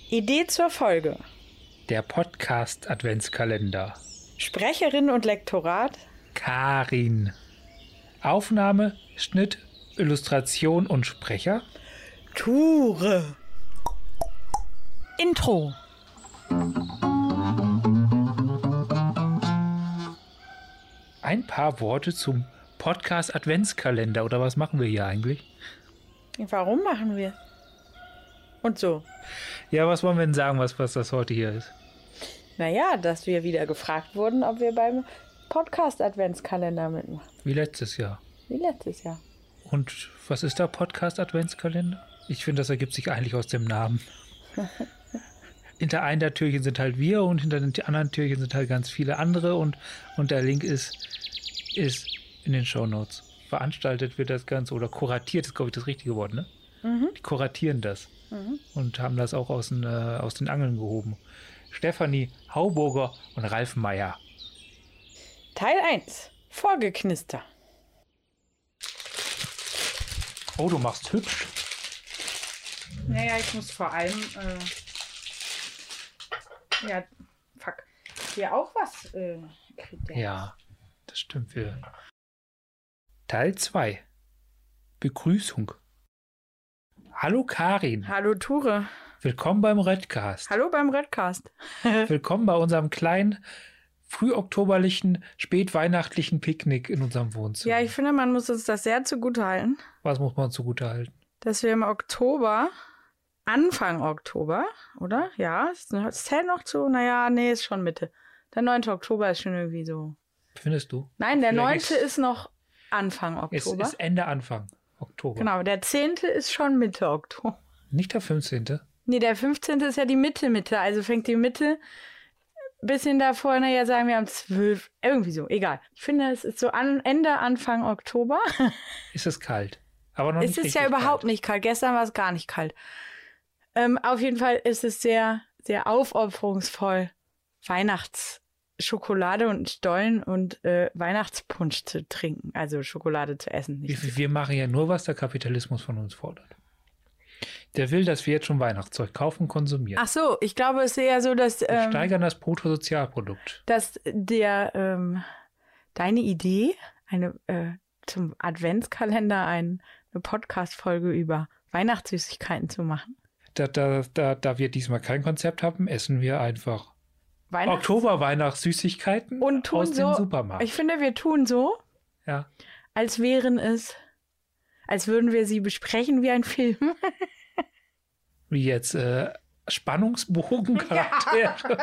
Idee zur Folge. Der Podcast Adventskalender. Sprecherin und Lektorat. Karin. Aufnahme, Schnitt, Illustration und Sprecher. Ture. Intro. Ein paar Worte zum Podcast Adventskalender. Oder was machen wir hier eigentlich? Warum machen wir? Und so. Ja, was wollen wir denn sagen, was das heute hier ist? Naja, dass wir wieder gefragt wurden, ob wir beim Podcast Adventskalender mitmachen. Wie letztes Jahr. Wie letztes Jahr. Und was ist der Podcast Adventskalender? Ich finde, das ergibt sich eigentlich aus dem Namen. Hinter einem der Türchen sind halt wir und hinter den anderen Türchen sind halt ganz viele andere und der Link ist in den Shownotes. Veranstaltet wird das Ganze oder kuratiert ist, glaube ich, das richtige Wort, ne? Mhm. Die kuratieren das und haben das auch aus den Angeln gehoben. Stefanie Hauburger und Ralf Meyer. Teil 1. Vorgeknister. Oh, du machst hübsch. Naja, ich muss vor allem hier auch was kriegt der. Ja, das stimmt. Teil 2. Begrüßung. Hallo Karin. Hallo Ture. Willkommen beim Redcast. Hallo beim Redcast. Willkommen bei unserem kleinen, frühoktoberlichen, spätweihnachtlichen Picknick in unserem Wohnzimmer. Ja, ich finde, man muss uns das sehr zugutehalten, Was muss man zugutehalten? dass wir im Oktober, Anfang Oktober, oder? Ja, es zählt noch zu, naja, nee, ist schon Mitte. Der 9. Oktober ist schon irgendwie so. Findest du? Nein, der 9. Vielleicht ist noch Anfang Es Oktober. ist Ende Anfang Oktober. Genau, der 10. ist schon Mitte Oktober. Nicht der 15. Nee, der 15. ist ja die Mitte, also fängt die Mitte bisschen davor, naja, sagen wir am 12. Irgendwie so, egal. Ich finde, es ist so Ende, Anfang Oktober. Ist es kalt. Aber noch Es nicht ist richtig ja überhaupt kalt. nicht kalt. Gestern war es gar nicht kalt. Auf jeden Fall ist es sehr, sehr aufopferungsvoll, Weihnachtsschokolade und Stollen und Weihnachtspunsch zu trinken. Also Schokolade zu essen. Nicht Wir machen ja nur, was der Kapitalismus von uns fordert. Der will, dass wir jetzt schon Weihnachtszeug kaufen und konsumieren. Ach so, ich glaube, es ist eher so, dass, Wir steigern das Bruttosozialprodukt. dass deine Idee, zum Adventskalender eine Podcast-Folge über Weihnachtssüßigkeiten zu machen. Da wir diesmal kein Konzept haben, essen wir einfach Oktober-Weihnachtssüßigkeiten und tun aus so, dem Supermarkt. Ich finde, wir tun so, Ja. als würden wir sie besprechen wie ein Film. Wie jetzt Spannungsbogen-Charaktere,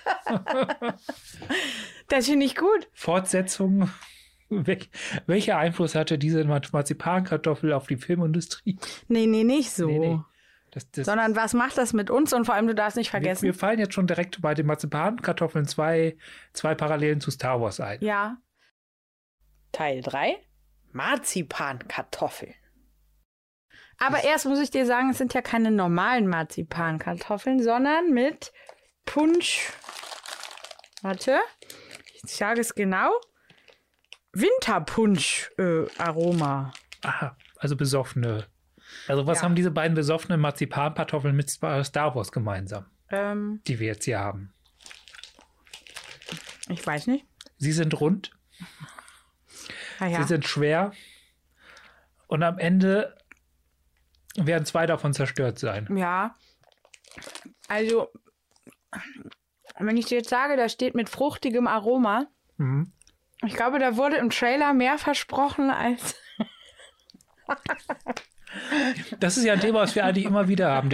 Das finde ich gut. Fortsetzungen. Welcher Einfluss hatte diese Marzipankartoffel auf die Filmindustrie? Nee, nicht so. Nee. Sondern was macht das mit uns? Und vor allem, du darfst nicht vergessen. Wir fallen jetzt schon direkt bei den Marzipankartoffeln zwei Parallelen zu Star Wars ein. Ja. Teil 3. Marzipankartoffeln. Aber erst muss ich dir sagen, es sind ja keine normalen Marzipankartoffeln, sondern mit Punsch. Warte, ich sage es genau. Winterpunsch-Aroma. Aha, also besoffene. Also was haben diese beiden besoffenen Marzipankartoffeln mit Star Wars gemeinsam, die wir jetzt hier haben? Ich weiß nicht. Sie sind rund, Ja. sie sind schwer und am Ende werden 2 davon zerstört sein. Ja. Also, wenn ich dir jetzt sage, da steht mit fruchtigem Aroma, ich glaube, da wurde im Trailer mehr versprochen als... Das ist ja ein Thema, was wir eigentlich immer wieder haben.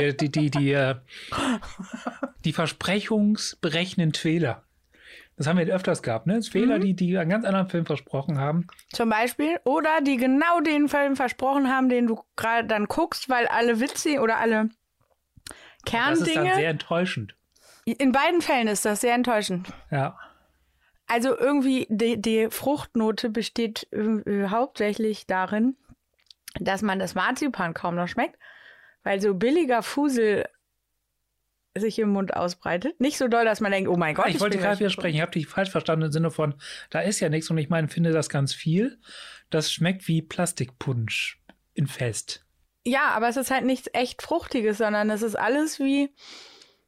Die versprechungsberechnenden Fehler. Das haben wir öfters gehabt, ne? Fehler, die einen ganz anderen Film versprochen haben. Zum Beispiel. Oder die genau den Film versprochen haben, den du gerade dann guckst, weil alle Witze oder alle Kerndinge... Das ist dann sehr enttäuschend. In beiden Fällen ist das sehr enttäuschend. Ja. Also irgendwie die Fruchtnote besteht hauptsächlich darin, dass man das Marzipan kaum noch schmeckt, weil so billiger Fusel sich im Mund ausbreitet. Nicht so doll, dass man denkt, oh mein Gott. Ich wollte gerade widersprechen. Ich habe dich falsch verstanden im Sinne von, da ist ja nichts und ich finde das ganz viel. Das schmeckt wie Plastikpunsch in Fest. Ja, aber es ist halt nichts echt Fruchtiges, sondern es ist alles wie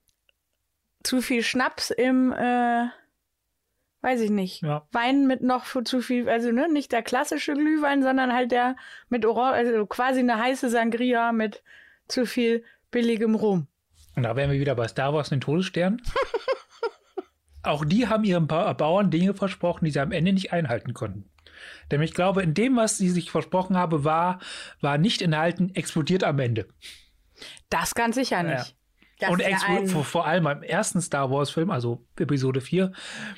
zu viel Schnaps im, weiß ich nicht, Wein mit noch zu viel, also ne, nicht der klassische Glühwein, sondern halt der mit Orange, also quasi eine heiße Sangria mit zu viel billigem Rum. Und da wären wir wieder bei Star Wars und den Todesstern. Auch die haben ihren Bauern Dinge versprochen, die sie am Ende nicht einhalten konnten. Denn ich glaube, in dem, was sie sich versprochen haben, war nicht enthalten, explodiert am Ende. Das ganz sicher nicht. Ja. Und vor allem beim ersten Star Wars-Film, also Episode 4,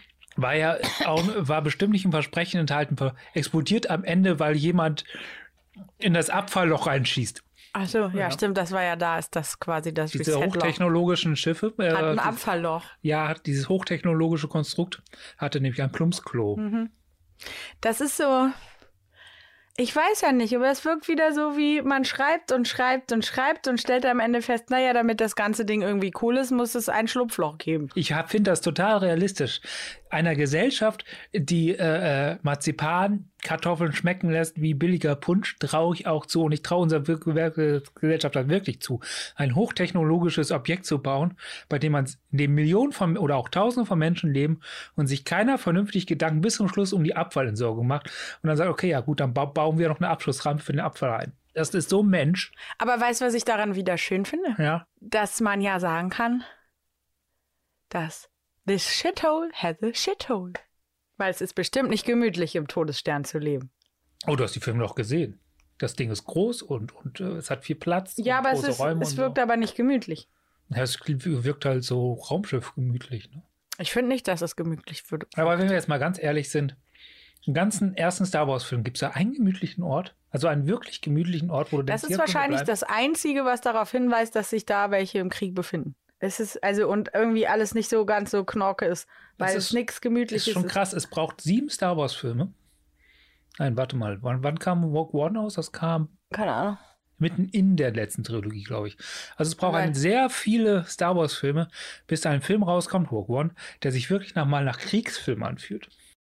war bestimmt nicht ein Versprechen enthalten, explodiert am Ende, weil jemand in das Abfallloch reinschießt. Ach so, ja, stimmt, das war ja da, ist das quasi das Diese hochtechnologischen Schiffe. Hat ein Abfallloch. Ja, dieses hochtechnologische Konstrukt hatte nämlich ein Plumpsklo. Mhm. Das ist so, ich weiß ja nicht, aber es wirkt wieder so, wie man schreibt und schreibt und schreibt und stellt am Ende fest, naja, damit das ganze Ding irgendwie cool ist, muss es ein Schlupfloch geben. Ich finde das total realistisch. Einer Gesellschaft, die Marzipan-Kartoffeln schmecken lässt wie billiger Punsch, traue ich auch zu. Und ich traue unserer Gesellschaft dann wirklich zu, ein hochtechnologisches Objekt zu bauen, bei dem Millionen oder auch Tausende von Menschen leben und sich keiner vernünftig Gedanken bis zum Schluss um die Abfallentsorgung macht. Und dann sagt, okay, ja gut, dann bauen wir noch eine Abschussrampe für den Abfall ein. Das ist so Mensch. Aber weißt du, was ich daran wieder schön finde? Ja. Dass man ja sagen kann, dass this shithole has a shithole. Weil es ist bestimmt nicht gemütlich, im Todesstern zu leben. Oh, du hast die Filme doch gesehen. Das Ding ist groß und es hat viel Platz. Ja, aber es wirkt aber nicht gemütlich. Ja, es wirkt halt so Raumschiff gemütlich. Ne? Ich finde nicht, dass es gemütlich wird. Aber wenn wir jetzt mal ganz ehrlich sind, im ganzen ersten Star Wars-Film gibt es da einen gemütlichen Ort, also einen wirklich gemütlichen Ort, wo du denkst, das ist wahrscheinlich das Einzige, was darauf hinweist, dass sich da welche im Krieg befinden. Es ist und irgendwie alles nicht so ganz so knorke ist, weil es nichts Gemütliches ist. Das ist schon krass, es braucht 7 Star Wars-Filme. Nein, warte mal, wann kam Rogue One aus? Das kam... Keine Ahnung. Mitten in der letzten Trilogie, glaube ich. Also es braucht sehr viele Star Wars-Filme, bis da ein Film rauskommt, Rogue One, der sich wirklich nach Kriegsfilm anfühlt.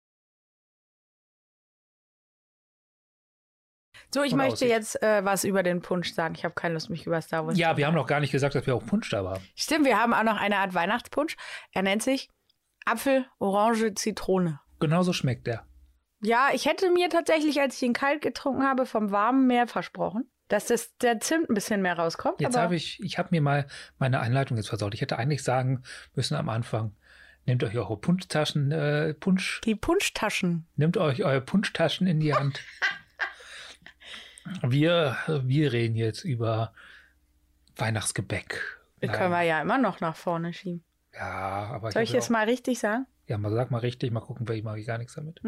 So, ich möchte jetzt was über den Punsch sagen. Ich habe keine Lust, mich über Star Wars zu Ja, wir haben noch gar nicht gesagt, dass wir auch Punsch da haben. Stimmt, wir haben auch noch eine Art Weihnachtspunsch. Er nennt sich Apfel, Orange, Zitrone. Genauso schmeckt der. Ja, ich hätte mir tatsächlich, als ich ihn kalt getrunken habe, vom Warmen mehr versprochen, dass der Zimt ein bisschen mehr rauskommt. Jetzt habe ich habe mir mal meine Einleitung jetzt versaut. Ich hätte eigentlich sagen müssen am Anfang, nehmt euch eure Punschtaschen, Die Punschtaschen. Nehmt euch eure Punschtaschen in die Hand. Wir reden jetzt über Weihnachtsgebäck. Können wir ja immer noch nach vorne schieben. Ja, aber... Soll ich jetzt mal richtig sagen? Ja, sag mal richtig, mal gucken, ich mache gar nichts damit.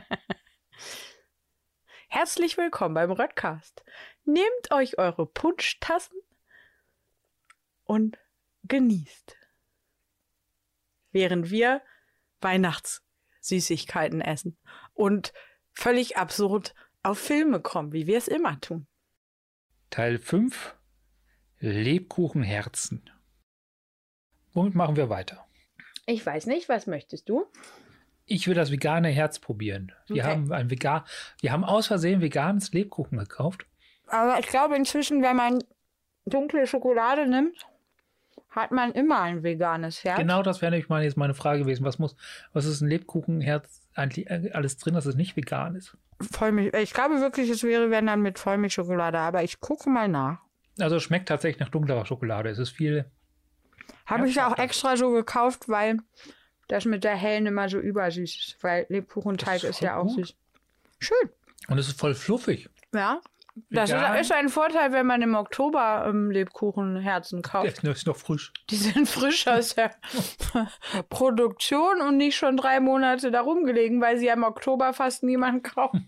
Herzlich willkommen beim Röttcast. Nehmt euch eure Punschtassen und genießt. Während wir Weihnachtssüßigkeiten essen und völlig absurd auf Filme kommen, wie wir es immer tun. Teil 5: Lebkuchenherzen. Womit machen wir weiter? Ich weiß nicht, was möchtest du? Ich will das vegane Herz probieren. Wir haben aus Versehen veganes Lebkuchen gekauft. Aber ich glaube inzwischen, wenn man dunkle Schokolade nimmt, hat man immer ein veganes Herz. Genau, das wäre nämlich jetzt meine Frage gewesen. Was ist ein Lebkuchenherz eigentlich alles drin, dass es nicht vegan ist? Vollmilch. Ich glaube wirklich, es wäre, wenn dann mit Vollmilchschokolade, aber ich gucke mal nach. Also es schmeckt tatsächlich nach dunklerer Schokolade. Es ist viel... Habe ich ja auch extra so gekauft, weil das mit der hellen immer so übersüß ist, weil Lebkuchenteig ist ja auch süß. Schön. Und es ist voll fluffig. Ja. Das ist ein Vorteil, wenn man im Oktober Lebkuchenherzen kauft. Der ist noch frisch. Die sind frisch aus der Produktion und nicht schon 3 Monate da rumgelegen, weil sie ja im Oktober fast niemand kauft.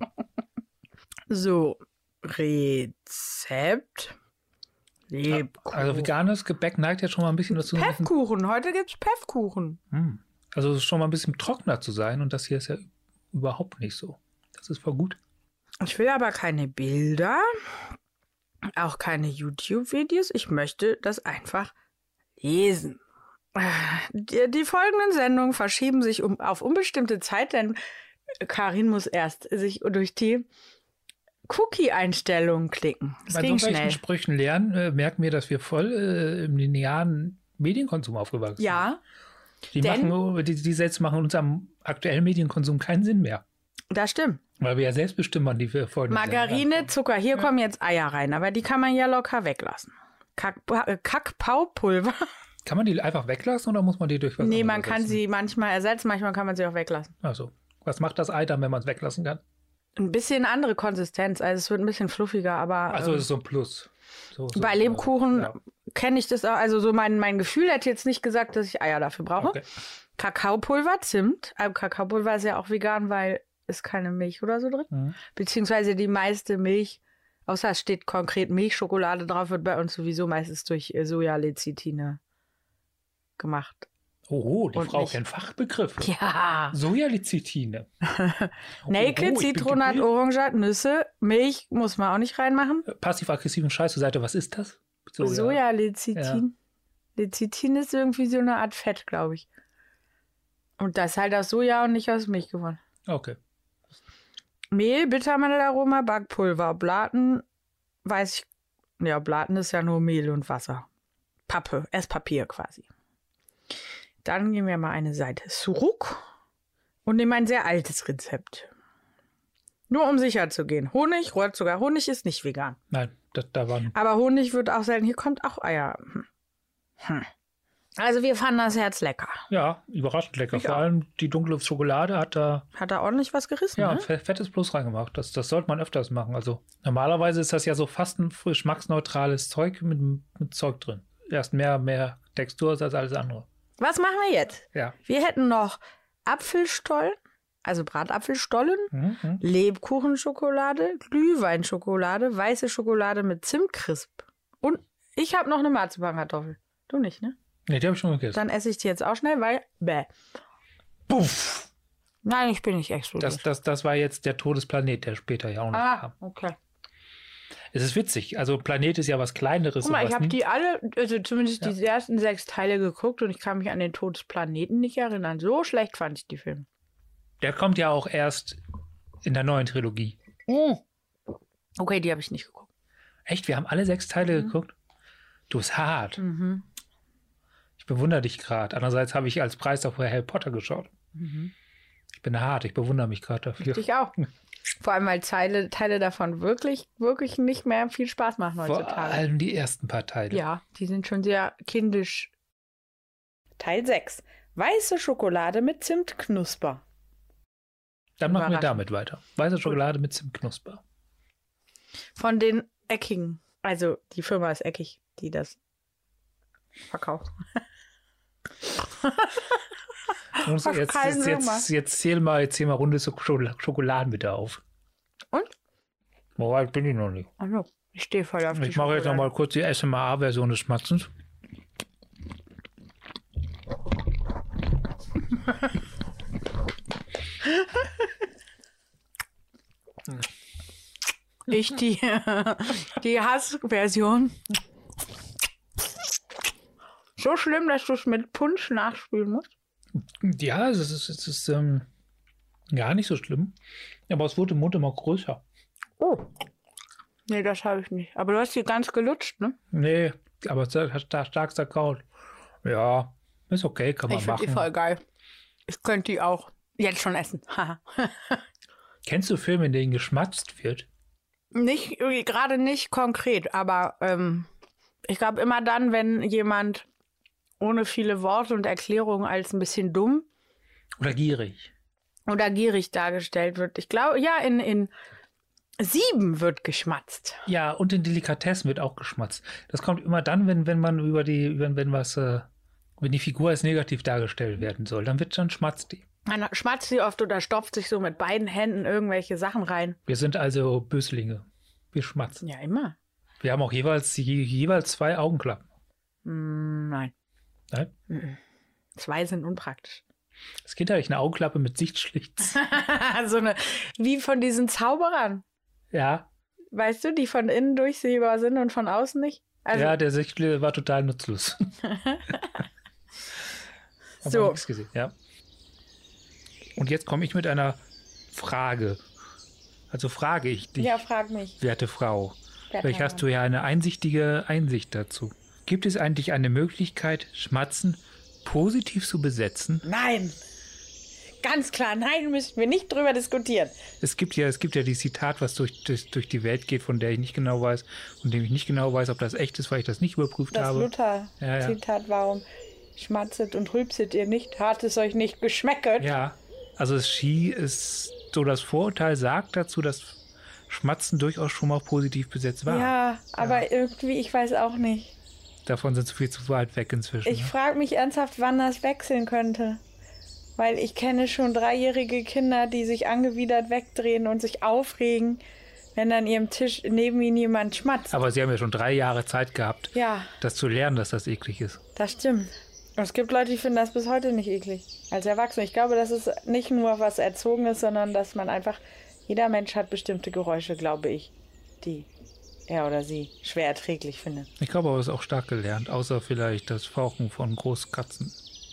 So, Rezept. Lebkuchen. Also veganes Gebäck neigt jetzt schon mal ein bisschen dazu. Pfeffkuchen, heute gibt's Pfeffkuchen. Also es ist schon mal ein bisschen trockener zu sein und das hier ist ja überhaupt nicht so. Das ist voll gut. Ich will aber keine Bilder, auch keine YouTube-Videos. Ich möchte das einfach lesen. Die folgenden Sendungen verschieben sich auf unbestimmte Zeit, denn Karin muss erst sich durch die Cookie-Einstellungen klicken. Das Bei ging so welchen schnell. Sprüchen lernen, merken wir, dass wir voll im linearen Medienkonsum aufgewachsen. Ja, Die Sätze machen unserem aktuellen Medienkonsum keinen Sinn mehr. das stimmt. Weil wir ja selbst bestimmen, wann die folgen. Margarine, Zucker, hier kommen jetzt Eier rein, aber die kann man ja locker weglassen. Kakaopulver. Kann man die einfach weglassen oder muss man die durch was Nee, anderes man kann ersetzen? sie manchmal ersetzen, manchmal kann man sie auch weglassen. Also, was macht das Ei dann, wenn man es weglassen kann? Ein bisschen andere Konsistenz, also es wird ein bisschen fluffiger, aber Also, das ist so ein Plus. So, bei Lebkuchen ja. kenne ich das auch, also so mein Gefühl hätte jetzt nicht gesagt, dass ich Eier dafür brauche. Okay. Kakaopulver, Zimt. Kakaopulver ist ja auch vegan, weil ist keine Milch oder so drin. Mhm. Beziehungsweise die meiste Milch, außer es steht konkret Milchschokolade drauf, wird bei uns sowieso meistens durch Sojalecithine gemacht. Oh, die Und Frau nicht- kennt Fachbegriffe. Ja. Sojalecithine. Nelke, ich bin Zitronat, gebildet. Orangat, Nüsse, Milch muss man auch nicht reinmachen. Passiv-aggressiven Scheiß zur Seite. Was ist das? Sojalecithin. Lecithin ist irgendwie so eine Art Fett, glaube ich. Und das ist halt aus Soja und nicht aus Milch gewonnen. Okay. Mehl, Bittermandelaroma, Backpulver, Blaten, weiß ich. Ja, Blaten ist ja nur Mehl und Wasser. Pappe, Esspapier quasi. Dann gehen wir mal eine Seite zurück und nehmen ein sehr altes Rezept. Nur um sicher zu gehen. Honig, Rohrzucker. Honig ist nicht vegan. Nein, da waren. Aber Honig wird auch selten. Hier kommt auch Eier. Also wir fanden das Herz lecker. Ja, überraschend lecker. Ich Vor auch. allem die dunkle Schokolade hat da Hat da ordentlich was gerissen, ja, ne? fettes Plus reingemacht. Das sollte man öfters machen. Also normalerweise ist das ja so fast ein geschmacksneutrales Zeug mit Zeug drin. Erst mehr Textur als alles andere. Was machen wir jetzt? Ja. Wir hätten noch Apfelstollen, also Bratapfelstollen, Lebkuchenschokolade, Glühweinschokolade, weiße Schokolade mit Zimtcrisp. Und ich habe noch eine Marzipankartoffel. Du nicht, ne? Nee, die habe ich schon gegessen. Dann esse ich die jetzt auch schnell, weil bäh. Puff! Nein, ich bin nicht explodiert. Das war jetzt der Todesplanet, der später ja auch noch kam. Okay. Es ist witzig. Also Planet ist ja was Kleineres. Guck mal, und ich was habe nicht- die alle, also zumindest die ersten 6 Teile geguckt und ich kann mich an den Todesplaneten nicht erinnern. So schlecht fand ich die Filme. Der kommt ja auch erst in der neuen Trilogie. Okay, die habe ich nicht geguckt. Echt? Wir haben alle 6 Teile geguckt? Du bist hart. Ich bewundere dich gerade. Andererseits habe ich als Preis auch Harry Potter geschaut. Ich bin hart. Ich bewundere mich gerade dafür. Ich auch. Vor allem, weil Teile davon wirklich nicht mehr viel Spaß machen Vor heutzutage. allem die ersten paar Teile. Ja, die sind schon sehr kindisch. Teil 6. Weiße Schokolade mit Zimtknusper. Dann machen wir Überraschend. damit weiter. Weiße Schokolade mit Zimtknusper. Von den Eckigen. Also die Firma ist eckig, die das verkauft. Und Macht keinen Sinn, jetzt zähl mal runde Schokoladen bitte auf. Und? So weit bin ich noch nicht. Also, ich stehe voll auf die Ich mache jetzt noch Schokolade. mal kurz die SMR-Version des Schmatzens. Ich die Hassversion. So schlimm, dass du es mit Punsch nachspülen musst. Ja, es ist gar nicht so schlimm. Aber es wurde im Mund immer größer. Oh. Nee, das habe ich nicht. Aber du hast die ganz gelutscht, ne? Nee, aber es hat stark zerkaut. Ja, ist okay, kann man Ich finde die machen. voll geil. Ich könnte die auch jetzt schon essen. Haha. Kennst du Filme, in denen geschmatzt wird? Nicht, gerade nicht konkret, aber ich glaube immer dann, wenn jemand ohne viele Worte und Erklärungen als ein bisschen dumm Oder gierig? oder gierig dargestellt wird. Ich glaube, ja, in 7 wird geschmatzt. Ja, und in Delikatessen wird auch geschmatzt. Das kommt immer dann, wenn man wenn die Figur als negativ dargestellt werden soll, dann schmatzt die. Man schmatzt sie oft oder stopft sich so mit beiden Händen irgendwelche Sachen rein. Wir sind also Böslinge. Wir schmatzen. Ja, immer. Wir haben auch jeweils 2 Augenklappen. Nein. Nein? 2 sind unpraktisch. Das Kind hatte ich eine Augenklappe mit Sichtschlitz. So eine, wie von diesen Zauberern. Ja, Weißt du, die von innen durchsehbar sind und von außen nicht? Also, ja, der Sichtschlitz war total nutzlos. Hab So. auch nichts gesehen, ja. Und jetzt komme ich mit einer Frage. Also frage ich dich, ja, frag mich. werte Frau. Werte Vielleicht hast du ja eine einsichtige Einsicht dazu. Gibt es eigentlich eine Möglichkeit, Schmatzen positiv zu besetzen? Nein. Ganz klar, nein, müssen wir nicht drüber diskutieren. Es gibt ja dieses Zitat, was durch die Welt geht, von der ich nicht genau weiß und dem ich nicht genau weiß, ob das echt ist, weil ich das nicht überprüft habe. Das Luther-Zitat, warum schmatzet und rülpset ihr nicht? Hat es euch nicht geschmecket? Ja, also ist so das Vorurteil sagt dazu, dass Schmatzen durchaus schon mal positiv besetzt war. Ja, aber irgendwie, ich weiß auch nicht. Davon sind viel zu weit weg inzwischen. Ich frage mich ernsthaft, wann das wechseln könnte. Weil ich kenne schon 3-jährige Kinder, die sich angewidert wegdrehen und sich aufregen, wenn an ihrem Tisch neben ihnen jemand schmatzt. Aber sie haben ja schon 3 Jahre Zeit gehabt, Ja, das zu lernen, dass das eklig ist. das stimmt. Und es gibt Leute, die finden das bis heute nicht eklig. Als Erwachsene. Ich glaube, das ist nicht nur was Erzogenes, sondern dass man einfach, jeder Mensch hat bestimmte Geräusche, glaube ich, die er oder sie schwer erträglich findet. Ich glaube aber, es ist auch stark gelernt, außer vielleicht das Fauchen von Großkatzen.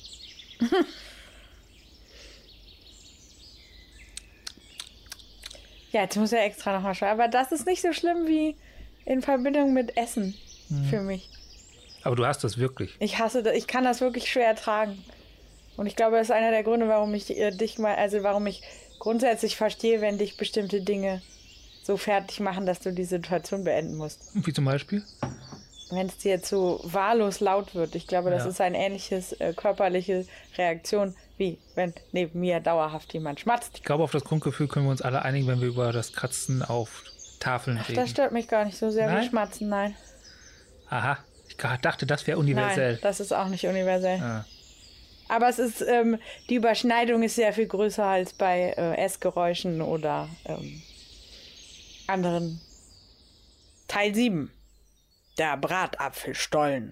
Ja, jetzt muss er extra nochmal schauen. Aber das ist nicht so schlimm wie in Verbindung mit Essen für mich. Aber du hast das wirklich. Ich hasse das, ich kann das wirklich schwer ertragen. Und ich glaube, das ist einer der Gründe, warum ich warum ich grundsätzlich verstehe, wenn dich bestimmte Dinge so fertig machen, dass du die Situation beenden musst. Wie zum Beispiel? Wenn es dir jetzt so wahllos laut wird. Ich glaube, das ist eine ähnliche körperliche Reaktion, wie wenn neben mir dauerhaft jemand schmatzt. Ich glaube, auf das Grundgefühl können wir uns alle einigen, wenn wir über das Kratzen auf Tafeln reden. Das stört mich gar nicht so sehr Nein? wie Schmatzen, nein. Aha, ich dachte, das wäre universell. Nein, das ist auch nicht universell. Ah. Aber es ist, die Überschneidung ist sehr viel größer als bei Essgeräuschen oder anderen. Teil 7. Der Bratapfelstollen.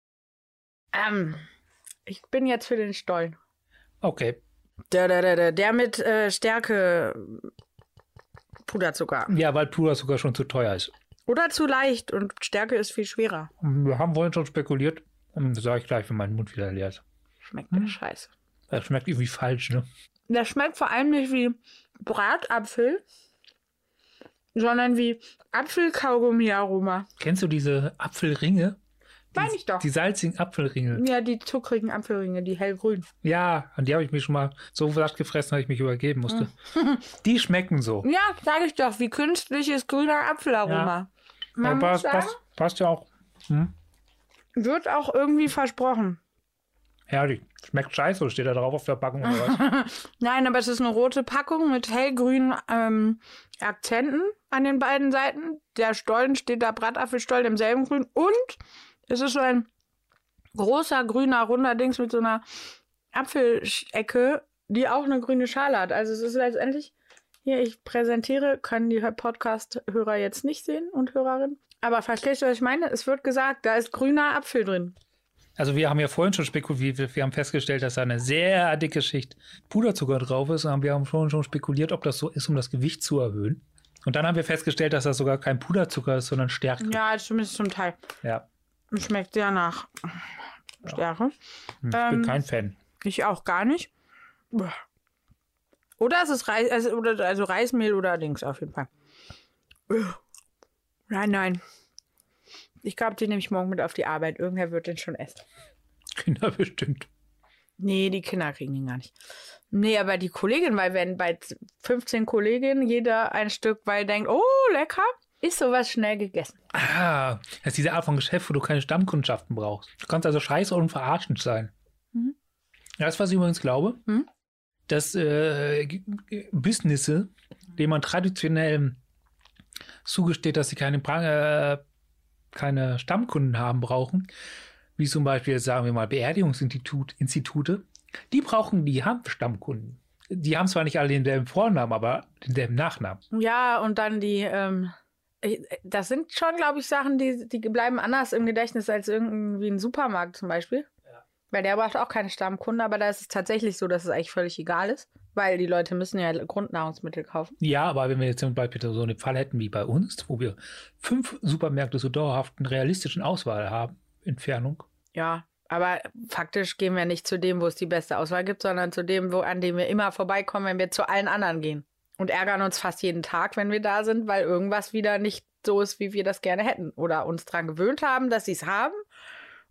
Ich bin jetzt für den Stollen. Okay. Der mit Stärke Puderzucker. Ja, weil Puderzucker schon zu teuer ist. Oder zu leicht und Stärke ist viel schwerer. Wir haben vorhin schon spekuliert. Das sage ich gleich, wenn mein Mund wieder leer ist. Schmeckt mir scheiße. Das schmeckt irgendwie falsch, ne? Das schmeckt vor allem nicht wie Bratapfel, sondern wie Apfelkaugummi-Aroma. Kennst du diese Apfelringe? Meine ich doch. Die salzigen Apfelringe. Ja, die zuckrigen Apfelringe, die hellgrün. Ja, an die habe ich mich schon mal so satt gefressen, dass ich mich übergeben musste. Die schmecken so. Ja, sage ich doch, wie künstliches grüner Apfelaroma. Man muss sagen, passt ja auch. wird auch irgendwie versprochen. Herrlich. Schmeckt scheiße, steht da drauf auf der Packung oder was? Nein, aber es ist eine rote Packung mit hellgrünen Akzenten an den beiden Seiten. Der Stollen steht da, Bratapfelstollen im selben Grün. Und es ist so ein großer, grüner, runder Dings mit so einer Apfelecke, die auch eine grüne Schale hat. Also es ist letztendlich, hier, ich präsentiere, können die Podcast-Hörer jetzt nicht sehen und Hörerinnen. Aber verstehst du, was ich meine? Es wird gesagt, da ist grüner Apfel drin. Also wir haben ja vorhin schon spekuliert, wir haben festgestellt, dass da eine sehr dicke Schicht Puderzucker drauf ist. Und wir haben schon spekuliert, ob das so ist, um das Gewicht zu erhöhen. Und dann haben wir festgestellt, dass das sogar kein Puderzucker ist, sondern Stärke. Ja, zumindest zum Teil. Ja. Schmeckt sehr nach Stärke. Ich bin kein Fan. Ich auch gar nicht. Oder es ist also Reismehl oder Dings auf jeden Fall. Nein. Ich glaube, die nehme ich morgen mit auf die Arbeit. Irgendwer wird den schon essen. Kinder bestimmt. Nee, die Kinder kriegen den gar nicht. Nee, aber die Kollegin, weil wenn bei 15 Kolleginnen jeder ein Stück, weil denkt, oh, lecker, ist sowas schnell gegessen. Ah, das ist diese Art von Geschäft, wo du keine Stammkundschaften brauchst. Du kannst also scheiße und verarschend sein. Mhm. Das, was ich übrigens glaube, dass Businesses, denen man traditionell zugesteht, dass sie keine Stammkunden haben brauchen, wie zum Beispiel, sagen wir mal, Beerdigungsinstitute, die haben Stammkunden. Die haben zwar nicht alle denselben Vornamen, aber denselben Nachnamen. Ja, und dann das sind schon, glaube ich, Sachen, die bleiben anders im Gedächtnis als irgendwie ein Supermarkt zum Beispiel. Ja. Weil der braucht auch keine Stammkunden, aber da ist es tatsächlich so, dass es eigentlich völlig egal ist, weil die Leute müssen ja Grundnahrungsmittel kaufen. Ja, aber wenn wir jetzt zum Beispiel so einen Fall hätten wie bei uns, wo wir 5 Supermärkte so dauerhaft eine realistischen Auswahl haben, Entfernung. Ja, aber faktisch gehen wir nicht zu dem, wo es die beste Auswahl gibt, sondern zu dem, an dem wir immer vorbeikommen, wenn wir zu allen anderen gehen. Und ärgern uns fast jeden Tag, wenn wir da sind, weil irgendwas wieder nicht so ist, wie wir das gerne hätten. Oder uns daran gewöhnt haben, dass sie es haben.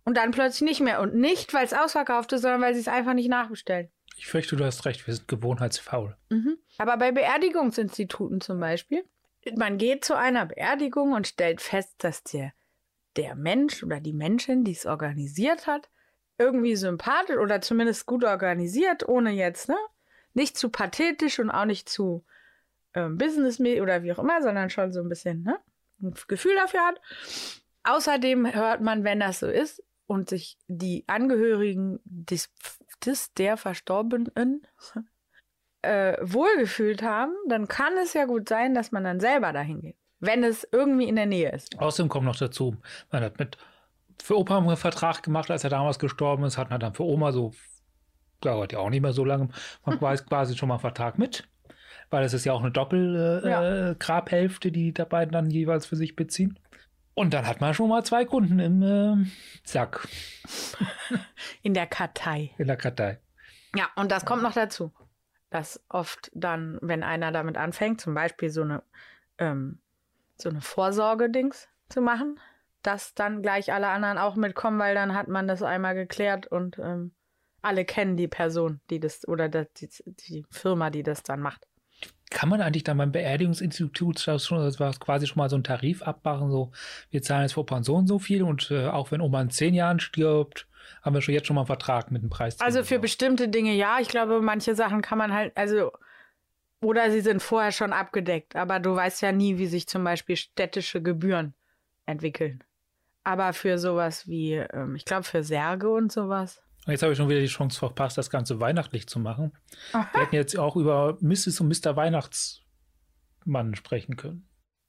Und dann plötzlich nicht mehr. Und nicht, weil es ausverkauft ist, sondern weil sie es einfach nicht nachbestellen. Ich fürchte, du hast recht, wir sind gewohnheitsfaul. Aber bei Beerdigungsinstituten zum Beispiel, man geht zu einer Beerdigung und stellt fest, dass der Mensch oder die Menschin, die es organisiert hat, irgendwie sympathisch oder zumindest gut organisiert, ohne jetzt, ne? Nicht zu pathetisch und auch nicht zu businessmäßig oder wie auch immer, sondern schon so ein bisschen, ne? Ein Gefühl dafür hat. Außerdem hört man, wenn das so ist und sich die Angehörigen der Verstorbenen wohlgefühlt haben, dann kann es ja gut sein, dass man dann selber dahin geht, wenn es irgendwie in der Nähe ist. Außerdem kommt noch dazu, man hat für Opa einen Vertrag gemacht, als er damals gestorben ist, hat man dann für Oma so, dauert ja auch nicht mehr so lange, man weiß quasi schon mal einen Vertrag mit, weil es ist ja auch eine Doppel-Grabhälfte, die die beiden dann jeweils für sich beziehen. Und dann hat man schon mal 2 Kunden im Sack. In der Kartei. In der Kartei. Ja, und das kommt noch dazu, dass oft dann, wenn einer damit anfängt, zum Beispiel so eine Vorsorge-Dings zu machen, dass dann gleich alle anderen auch mitkommen, weil dann hat man das einmal geklärt und alle kennen die Person, die das, oder die Firma, die das dann macht. Kann man eigentlich dann beim Beerdigungsinstitut quasi schon mal so einen Tarif abmachen, so wir zahlen jetzt für Opa und so viel und auch wenn Oma in 10 Jahren stirbt, haben wir jetzt schon mal einen Vertrag mit dem Preis. Also für bestimmte Dinge ja, ich glaube, manche Sachen kann man halt, oder sie sind vorher schon abgedeckt, aber du weißt ja nie, wie sich zum Beispiel städtische Gebühren entwickeln. Aber für sowas wie, ich glaube für Särge und sowas. Jetzt habe ich schon wieder die Chance verpasst, das Ganze weihnachtlich zu machen. Aha. Wir hätten jetzt auch über Mrs. und Mr. Weihnachtsmann sprechen können.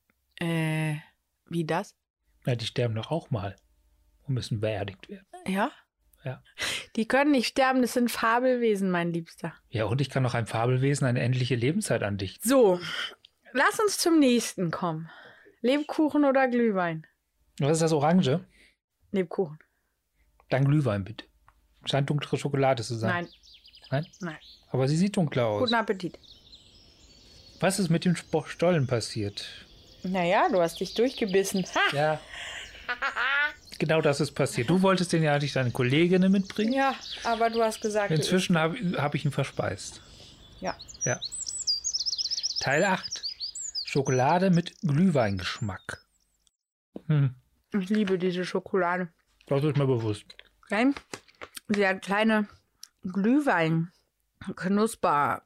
Wie das? Ja, die sterben doch auch mal und müssen beerdigt werden. Ja? Ja. Die können nicht sterben, das sind Fabelwesen, mein Liebster. Ja, und ich kann noch einem Fabelwesen eine endliche Lebenszeit andichten. So, lass uns zum nächsten kommen. Lebkuchen oder Glühwein? Was ist das, Orange? Lebkuchen. Dann Glühwein, bitte. Scheint dunkle Schokolade zu sein. Nein. Nein? Nein. Aber sie sieht dunkler aus. Guten Appetit. Was ist mit dem Stollen passiert? Naja, du hast dich durchgebissen. Ha! Ja. Genau das ist passiert. Du wolltest den ja eigentlich deine Kolleginnen mitbringen. Ja, aber du hast gesagt... Inzwischen hab ich ihn verspeist. Ja. Ja. Teil 8. Schokolade mit Glühweingeschmack. Ich liebe diese Schokolade. Das ist mir bewusst. Nein, der kleine Glühwein-Knusper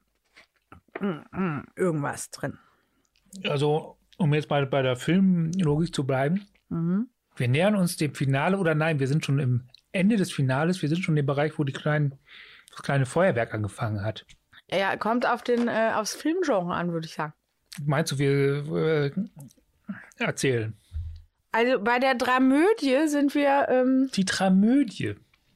irgendwas drin. Also, um jetzt mal bei der Filmlogik zu bleiben. Wir nähern uns dem Finale, oder nein, wir sind schon im Ende des Finales, wir sind schon im Bereich, wo das kleine Feuerwerk angefangen hat. Ja, kommt aufs Filmgenre an, würde ich sagen. Meinst du, wir erzählen? Also bei der Dramödie sind wir... Die Dramödie.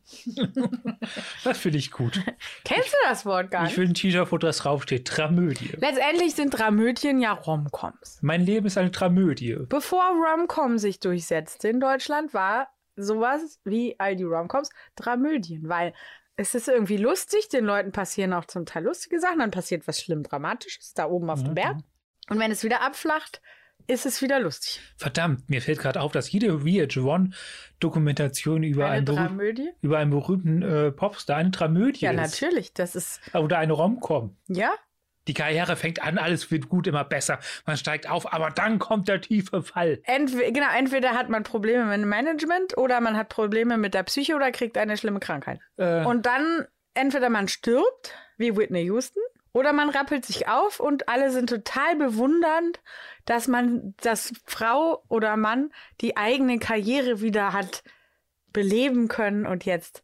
Das finde ich gut. Kennst du das Wort gar nicht? Ich will ein T-Shirt, wo das draufsteht. Dramödie. Letztendlich sind Dramödien ja Romcoms. Mein Leben ist eine Dramödie. Bevor Romcom sich durchsetzte in Deutschland, war sowas wie all die Romcoms Dramödien, weil es ist irgendwie lustig, den Leuten passieren auch zum Teil lustige Sachen, dann passiert was schlimm Dramatisches da oben auf dem Berg. Und wenn es wieder abflacht, ist es wieder lustig. Verdammt, mir fällt gerade auf, dass jede VH1-Dokumentation über einen berühmten Popstar eine Dramödie ist. Ja, natürlich. Das ist... Oder eine Romcom. Ja. Die Karriere fängt an, alles wird gut, immer besser. Man steigt auf, aber dann kommt der tiefe Fall. Entweder hat man Probleme mit dem Management oder man hat Probleme mit der Psyche oder kriegt eine schlimme Krankheit. Und dann entweder man stirbt, wie Whitney Houston, oder man rappelt sich auf und alle sind total bewundernd, dass Frau oder Mann die eigene Karriere wieder hat beleben können und jetzt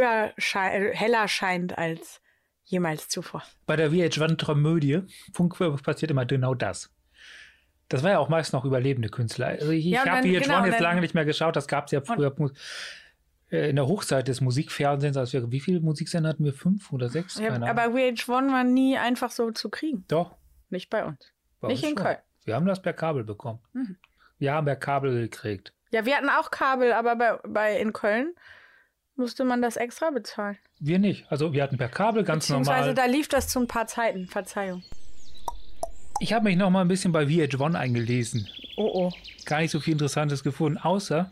heller scheint als jemals zuvor. Bei der VH1-Dramödie passiert immer genau das. Das war ja auch meist noch überlebende Künstler. Also ich habe VH1 jetzt lange nicht mehr geschaut, das gab es ja früher in der Hochzeit des Musikfernsehens. Also wie viele Musiksender hatten wir? 5 oder 6? Ja, aber VH1 war nie einfach so zu kriegen. Doch. Nicht bei uns. Bei nicht uns in schon. Köln. Wir haben das per Kabel bekommen. Wir haben per Kabel gekriegt. Ja, wir hatten auch Kabel, aber in Köln musste man das extra bezahlen. Wir nicht. Also wir hatten per Kabel ganz normal. Beziehungsweise da lief das zu ein paar Zeiten. Verzeihung. Ich habe mich noch mal ein bisschen bei VH1 eingelesen. Oh. Gar nicht so viel Interessantes gefunden, außer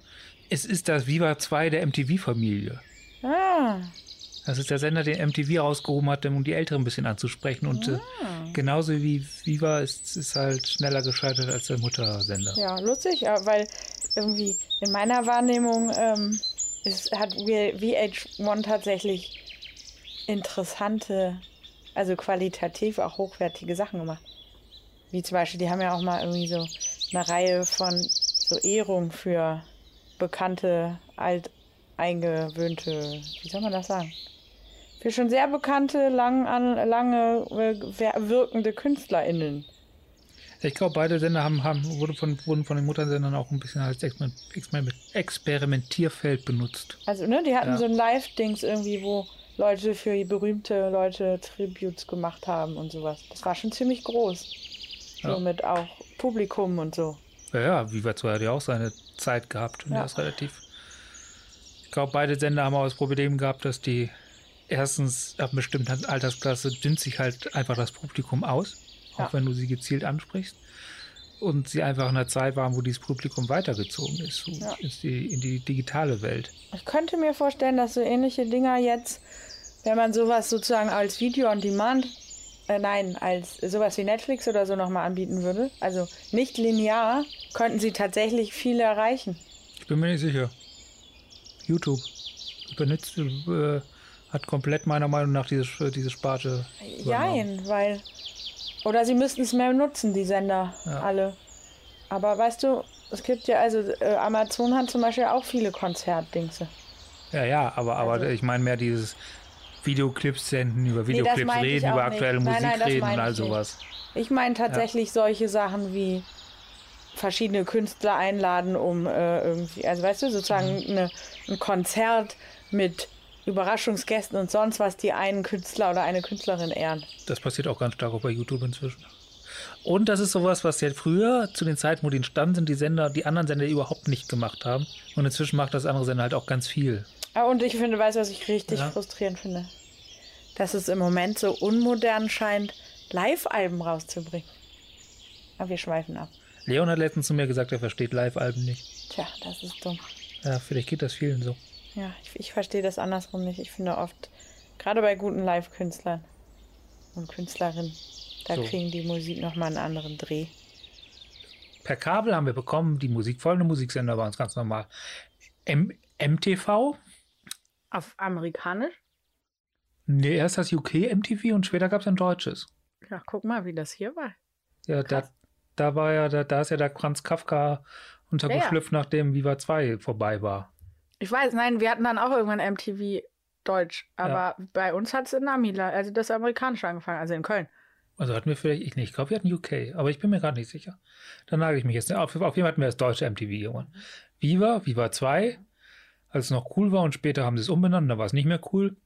Es ist das Viva 2 der MTV-Familie. Ah. Das ist der Sender, den MTV rausgehoben hat, um die Älteren ein bisschen anzusprechen. Und genauso wie Viva ist halt schneller gescheitert als der Muttersender. Ja, lustig, weil irgendwie in meiner Wahrnehmung hat VH1 tatsächlich interessante, also qualitativ auch hochwertige Sachen gemacht. Wie zum Beispiel, die haben ja auch mal irgendwie so eine Reihe von so Ehrungen für bekannte, alteingewöhnte, wie soll man das sagen? Für schon sehr bekannte, lange wirkende KünstlerInnen. Ich glaube, beide Sender wurden von den Muttersendern auch ein bisschen als Experimentierfeld benutzt. Also, ne, die hatten so ein Live-Dings irgendwie, wo Leute für berühmte Leute Tributes gemacht haben und sowas. Das war schon ziemlich groß. So mit auch Publikum und so. Ja, Viva 2 hat ja auch seine Zeit gehabt. Und das relativ. Ich glaube, beide Sender haben auch das Problem gehabt, dass die erstens ab einer bestimmten Altersklasse dünnt sich halt einfach das Publikum aus, auch wenn du sie gezielt ansprichst. Und sie einfach in einer Zeit waren, wo dieses Publikum weitergezogen ist, in die digitale Welt. Ich könnte mir vorstellen, dass so ähnliche Dinger jetzt, wenn man sowas sozusagen als Video on Demand, als sowas wie Netflix oder so nochmal anbieten würde, also nicht linear, könnten sie tatsächlich viele erreichen. Ich bin mir nicht sicher. YouTube hat komplett meiner Meinung nach diese Sparte übernommen. Jein, weil... Oder sie müssten es mehr nutzen, die Sender, alle. Aber weißt du, es gibt ja, also Amazon hat zum Beispiel auch viele Konzertdingse. Ja, aber ich meine mehr dieses Videoclips senden, über Videoclips reden, über aktuelle Musik reden und all sowas. Ich meine tatsächlich solche Sachen wie verschiedene Künstler einladen, um irgendwie, also weißt du, sozusagen ein Konzert mit Überraschungsgästen und sonst was, die einen Künstler oder eine Künstlerin ehren. Das passiert auch ganz stark auch bei YouTube inzwischen. Und das ist sowas, was ja früher, zu den Zeiten, wo die entstanden sind, die anderen Sender überhaupt nicht gemacht haben. Und inzwischen macht das andere Sender halt auch ganz viel. Und ich finde, weißt du, was ich richtig frustrierend finde? Dass es im Moment so unmodern scheint, Live-Alben rauszubringen. Aber wir schweifen ab. Leon hat letztens zu mir gesagt, er versteht Live-Alben nicht. Tja, das ist dumm. Ja, vielleicht geht das vielen so. Ja, ich verstehe das andersrum nicht. Ich finde oft, gerade bei guten Live-Künstlern und Künstlerinnen, da kriegen die Musik nochmal einen anderen Dreh. Per Kabel haben wir bekommen, folgende Musiksender bei uns ganz normal. MTV. Auf amerikanisch? Nee, erst das UK MTV und später gab es ein deutsches. Ja, guck mal, wie das hier war. Ja, da ist ja der Franz Kafka untergeschlüpft, nachdem Viva 2 vorbei war. Ich weiß, nein, wir hatten dann auch irgendwann MTV Deutsch, aber bei uns hat es in Amila, also das amerikanische angefangen, also in Köln. Also hatten wir vielleicht, ich glaube, wir hatten UK, aber ich bin mir gerade nicht sicher. Dann nagel ich mich jetzt. Auf jeden Fall hatten wir das deutsche MTV irgendwann. Viva 2, als es noch cool war und später haben sie es umbenannt, da war es nicht mehr cool.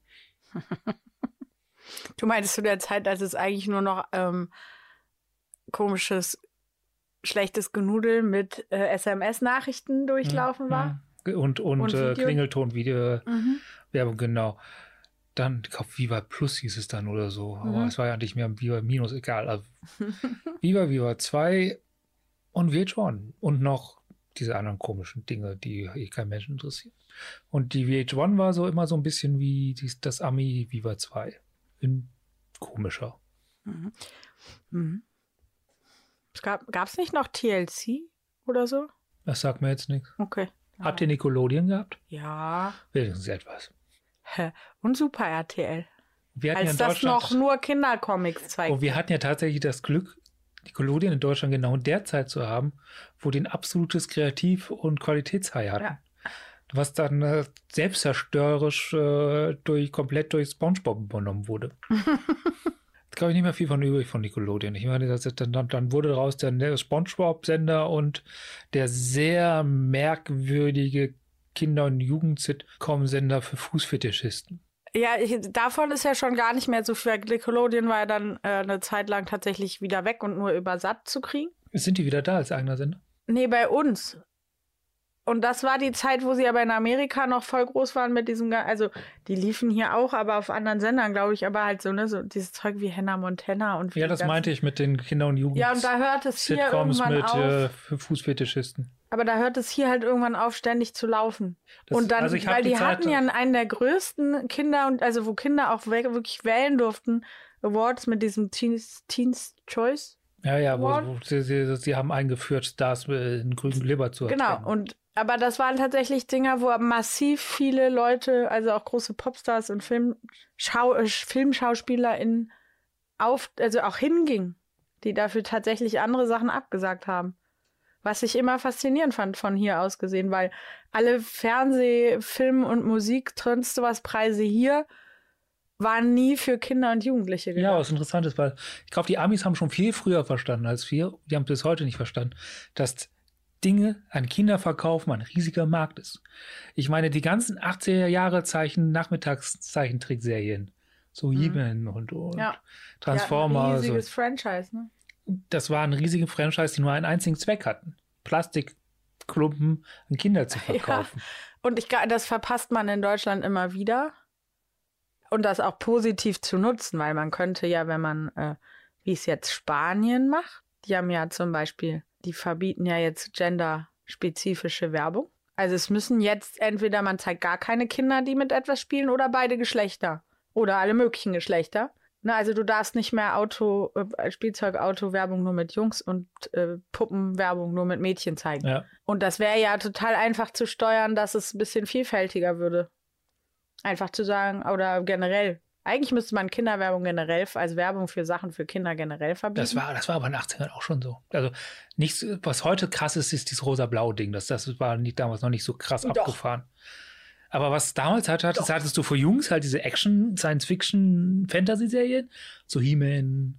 Du meintest zu der Zeit, als es eigentlich nur noch komisches, schlechtes Genudel mit SMS-Nachrichten durchlaufen war? Und Klingelton-Video, Werbung, genau. Dann, ich glaube, Viva Plus hieß es dann oder so. Aber es war ja nicht mehr Viva Minus, egal. Also, Viva 2 und VH1. Und noch diese anderen komischen Dinge, die kein Mensch interessiert. Und die VH1 war so immer so ein bisschen wie das Ami Viva 2. Komischer. Gab es nicht noch TLC oder so? Das sagt mir jetzt nichts. Okay. Habt ihr Nickelodeon gehabt? Ja. Wenigstens etwas. Und Super RTL. Wir hatten als das noch nur Kindercomics zeigt. Und wir hatten ja tatsächlich das Glück, Nickelodeon in Deutschland genau in der Zeit zu haben, wo die ein absolutes Kreativ- und Qualitätshigh hatten. Ja. Was dann selbstzerstörerisch komplett durch SpongeBob übernommen wurde. Da glaube ich nicht mehr viel von übrig von Nickelodeon. Ich meine, dann wurde daraus der SpongeBob-Sender und der sehr merkwürdige Kinder- und Jugend-Sitcom-Sender für Fußfetischisten. Ja, davon ist ja schon gar nicht mehr so viel. Nickelodeon war ja dann eine Zeit lang tatsächlich wieder weg und nur über Sat zu kriegen. Sind die wieder da als eigener Sender? Nee, bei uns. Und das war die Zeit, wo sie aber in Amerika noch voll groß waren mit diesem, also die liefen hier auch, aber auf anderen Sendern, glaube ich, aber halt so, ne, so dieses Zeug wie Hannah Montana und ja, das meinte ich mit den Kinder- und Jugend. Ja, und da hört es hier Sitcoms irgendwann mit Fußfetischisten. Aber da hört es hier halt irgendwann auf, ständig zu laufen. Das, und dann, also weil die hatten ja einen der größten Kinder, und also wo Kinder auch wirklich wählen durften, Awards mit diesem Teens Choice. Ja, wo sie haben eingeführt, Stars in grünen Glibber zu erkennen. Genau, aber das waren tatsächlich Dinger, wo massiv viele Leute, also auch große Popstars und FilmschauspielerInnen also auch hingingen, die dafür tatsächlich andere Sachen abgesagt haben. Was ich immer faszinierend fand von hier aus gesehen, weil alle Fernseh-, Film- und Musik, sonst sowas Preise hier, waren nie für Kinder und Jugendliche gedacht. Ja, was interessant ist, weil ich glaube, die Amis haben schon viel früher verstanden als wir. Die haben bis heute nicht verstanden, dass Dinge an Kinder verkaufen ein riesiger Markt ist. Ich meine, die ganzen 80er Jahre Nachmittagszeichentrickserien, so He-Man und Transformers. Ja, ein riesiges Franchise, ne? Das waren riesige Franchise, die nur einen einzigen Zweck hatten. Plastikklumpen an Kinder zu verkaufen. Ja. Und das verpasst man in Deutschland immer wieder. Und das auch positiv zu nutzen, weil man könnte ja, wenn man, wie es jetzt Spanien macht, die haben ja zum Beispiel, die verbieten ja jetzt genderspezifische Werbung. Also es müssen jetzt entweder man zeigt gar keine Kinder, die mit etwas spielen, oder beide Geschlechter. Oder alle möglichen Geschlechter. Na, also du darfst nicht mehr Spielzeug-Auto-Werbung nur mit Jungs und Puppenwerbung nur mit Mädchen zeigen. Ja. Und das wäre ja total einfach zu steuern, dass es ein bisschen vielfältiger würde. Einfach zu sagen, oder generell. Eigentlich müsste man Kinderwerbung generell, also Werbung für Sachen für Kinder generell verbieten. Das war aber in den 80ern auch schon so. Also nichts, was heute krass ist, ist dieses rosa-blau-Ding. Das war damals noch nicht so krass abgefahren. Aber was damals hattest du für Jungs halt diese Action, Science-Fiction, Fantasy-Serien, so He-Man,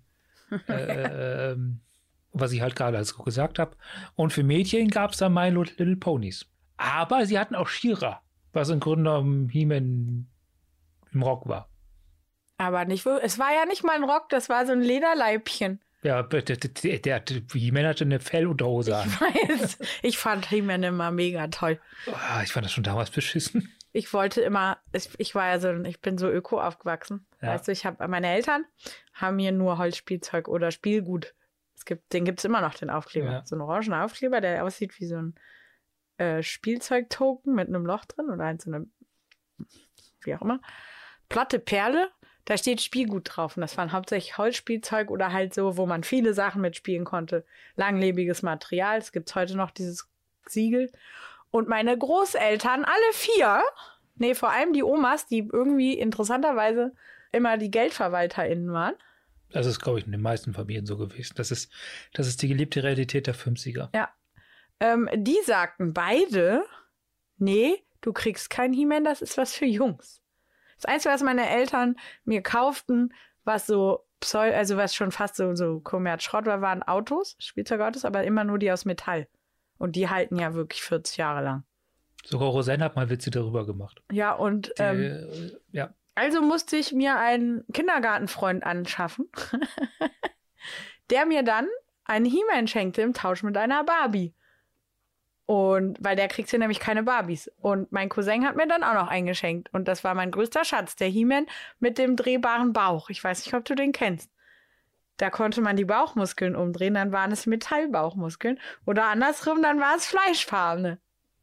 was ich halt gerade als gesagt habe. Und für Mädchen gab es dann My Little Ponies. Aber sie hatten auch She-Ra, was im Grunde genommen He-Man im Rock war. Aber nicht, es war ja nicht mal ein Rock, das war so ein Lederleibchen. Ja, der He-Man hatte eine Fellunterhose an. Ich weiß, ich fand He-Man immer mega toll. Ich fand das schon damals beschissen. Ich wollte immer, ich bin so öko aufgewachsen. Ja. Weißt du, meine Eltern haben hier nur Holzspielzeug oder Spielgut. Den gibt es immer noch, den Aufkleber. Ja. So einen orangen Aufkleber, der aussieht wie so ein Spielzeugtoken mit einem Loch drin oder so eine, wie auch immer, platte Perle. Da steht Spielgut drauf. Und das waren hauptsächlich Holzspielzeug oder halt so, wo man viele Sachen mitspielen konnte. Langlebiges Material. Es gibt heute noch dieses Siegel. Und meine Großeltern, alle 4, vor allem die Omas, die irgendwie interessanterweise immer die GeldverwalterInnen waren. Das ist, glaube ich, in den meisten Familien so gewesen. Das ist die geliebte Realität der 50er. Ja. Die sagten beide, nee, du kriegst kein He-Man, das ist was für Jungs. Das Einzige, was meine Eltern mir kauften, was so was schon fast so Kommerz-Schrott war, waren Autos, Spielzeugautos, aber immer nur die aus Metall. Und die halten ja wirklich 40 Jahre lang. Sogar Roseanne hat mal Witze darüber gemacht. Ja, und also musste ich mir einen Kindergartenfreund anschaffen, der mir dann einen He-Man schenkte im Tausch mit einer Barbie. Und weil der kriegt hier nämlich keine Barbies. Und mein Cousin hat mir dann auch noch eingeschenkt. Und das war mein größter Schatz, der He-Man mit dem drehbaren Bauch. Ich weiß nicht, ob du den kennst. Da konnte man die Bauchmuskeln umdrehen, dann waren es Metallbauchmuskeln. Oder andersrum, dann war es fleischfarbene.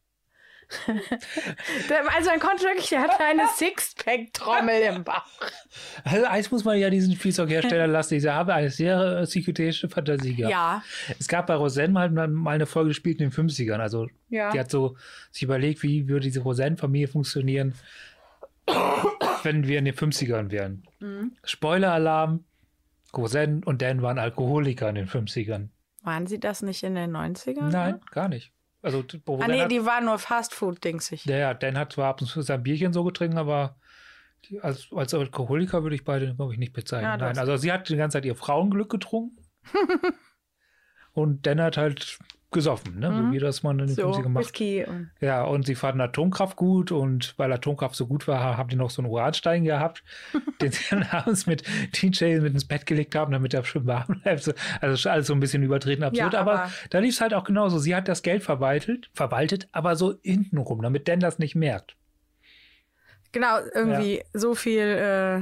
Also man konnte wirklich, der hatte eine Sixpack-Trommel im Bauch. Also eins muss man ja diesen Spielzeughersteller lassen. Ich habe eine sehr psychedelische Fantasie gehabt. Ja. Es gab bei Roseanne mal eine Folge gespielt in den 50ern. Also die hat so sich überlegt, wie würde diese Roseanne-Familie funktionieren, wenn wir in den 50ern wären. Mhm. Spoiler-Alarm. Roseanne und Dan waren Alkoholiker in den 50ern. Waren sie das nicht in den 90ern? Nein, gar nicht. Also, die waren nur Fastfood-dingsig. Ja, Dan hat zwar ab und zu sein Bierchen so getrunken, aber als Alkoholiker würde ich beide, glaube ich, nicht bezeichnen. Ja, nein, also sie hat die ganze Zeit ihr Frauenglück getrunken. und Dan hat halt gesoffen, ne? So wie das man in den 50ern macht. Whisky und Ja, und sie fanden Atomkraft gut und weil Atomkraft so gut war, haben die noch so einen Uranstein gehabt, den sie dann abends mit DJ mit ins Bett gelegt haben, damit er schön warm bleibt. Also alles so ein bisschen übertreten absurd, Ja, aber da lief es halt auch genauso. Sie hat das Geld verwaltet, aber so hintenrum, damit Dan das nicht merkt. genau, irgendwie so viel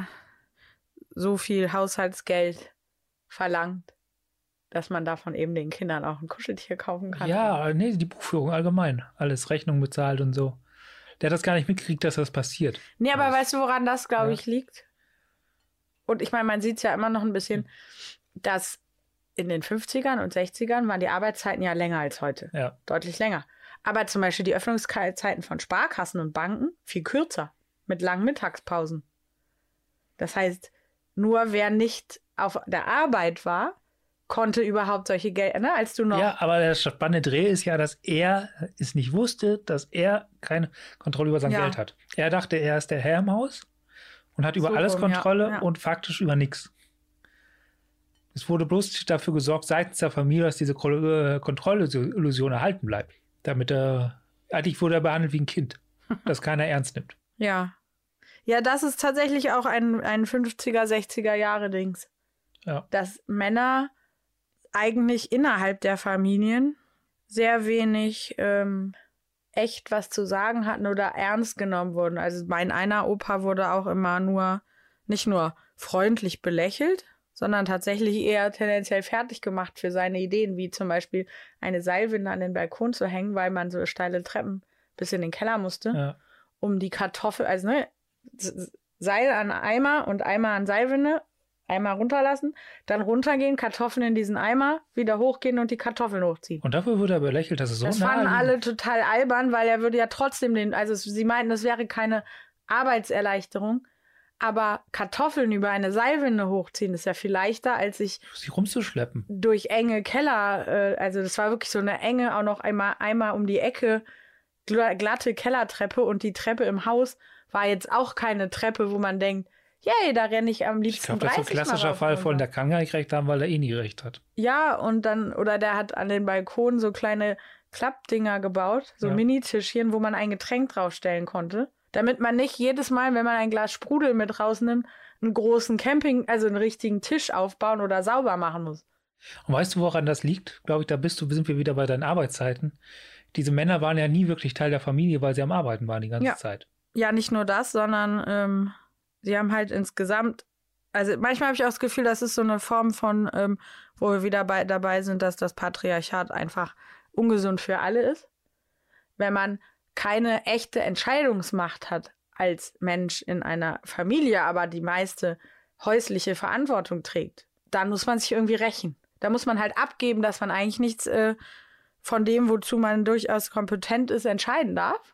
Haushaltsgeld verlangt, dass man davon eben den Kindern auch ein Kuscheltier kaufen kann. Ja, nee, die Buchführung allgemein. Alles Rechnung bezahlt und so. Der hat das gar nicht mitgekriegt, dass das passiert. Nee, aber weißt du, woran das, glaube Ja. ich, liegt? Und ich meine, man sieht es ja immer noch ein bisschen, dass in den 50ern und 60ern waren die Arbeitszeiten ja länger als heute. Ja. Deutlich länger. Aber zum Beispiel die Öffnungszeiten von Sparkassen und Banken viel kürzer, mit langen Mittagspausen. Das heißt, nur wer nicht auf der Arbeit war, konnte überhaupt solche Geld, ne, als du noch... Ja, aber der spannende Dreh ist ja, dass er es nicht wusste, dass er keine Kontrolle über sein Ja. Geld hat. Er dachte, er ist der Herr im Haus und hat über So alles rum, ja, Kontrolle ja. und faktisch über nichts. Es wurde bloß dafür gesorgt, seitens der Familie, dass diese Kontrollillusion erhalten bleibt. Eigentlich wurde er behandelt wie ein Kind, das keiner ernst nimmt. Ja. Ja, das ist tatsächlich auch ein 50er, 60er Jahre Dings. Ja. Dass Männer eigentlich innerhalb der Familien sehr wenig echt was zu sagen hatten oder ernst genommen wurden. Also mein einer Opa wurde auch immer nicht nur freundlich belächelt, sondern tatsächlich eher tendenziell fertig gemacht für seine Ideen, wie zum Beispiel eine Seilwinde an den Balkon zu hängen, weil man so steile Treppen bis in den Keller musste, Ja. um die Kartoffel, also ne, Seil an Eimer und Eimer an Seilwinde, Eimer runterlassen, dann runtergehen, Kartoffeln in diesen Eimer, wieder hochgehen und die Kartoffeln hochziehen. Und dafür wurde er belächelt, dass es so Das fanden naheliegend- alle total albern, weil er würde ja trotzdem sie meinten, das wäre keine Arbeitserleichterung, aber Kartoffeln über eine Seilwinde hochziehen ist ja viel leichter, als sich sie rumzuschleppen. durch enge Keller, also das war wirklich so eine enge, auch noch einmal um die Ecke, glatte Kellertreppe und die Treppe im Haus war jetzt auch keine Treppe, wo man denkt, yay, da renne ich am Ich liebsten glaube, das ist so ein 30 Mal klassischer rauf Fall und von, runter. der kann gar nicht recht haben, weil er eh nie recht hat. Ja, und dann, oder der hat an den Balkon so kleine Klappdinger gebaut, so Ja. Mini-Tischchen, wo man ein Getränk draufstellen konnte, damit man nicht jedes Mal, wenn man ein Glas Sprudel mit rausnimmt, einen großen also einen richtigen Tisch aufbauen oder sauber machen muss. Und weißt du, woran das liegt? Glaube ich, sind wir wieder bei deinen Arbeitszeiten. Diese Männer waren ja nie wirklich Teil der Familie, weil sie am Arbeiten waren die ganze Ja. Zeit. Ja, nicht nur das, sondern sie haben halt insgesamt, also manchmal habe ich auch das Gefühl, das ist so eine Form von, wo wir wieder dabei sind, dass das Patriarchat einfach ungesund für alle ist. Wenn man keine echte Entscheidungsmacht hat als Mensch in einer Familie, aber die meiste häusliche Verantwortung trägt, dann muss man sich irgendwie rächen. Da muss man halt abgeben, dass man eigentlich nichts von dem, wozu man durchaus kompetent ist, entscheiden darf.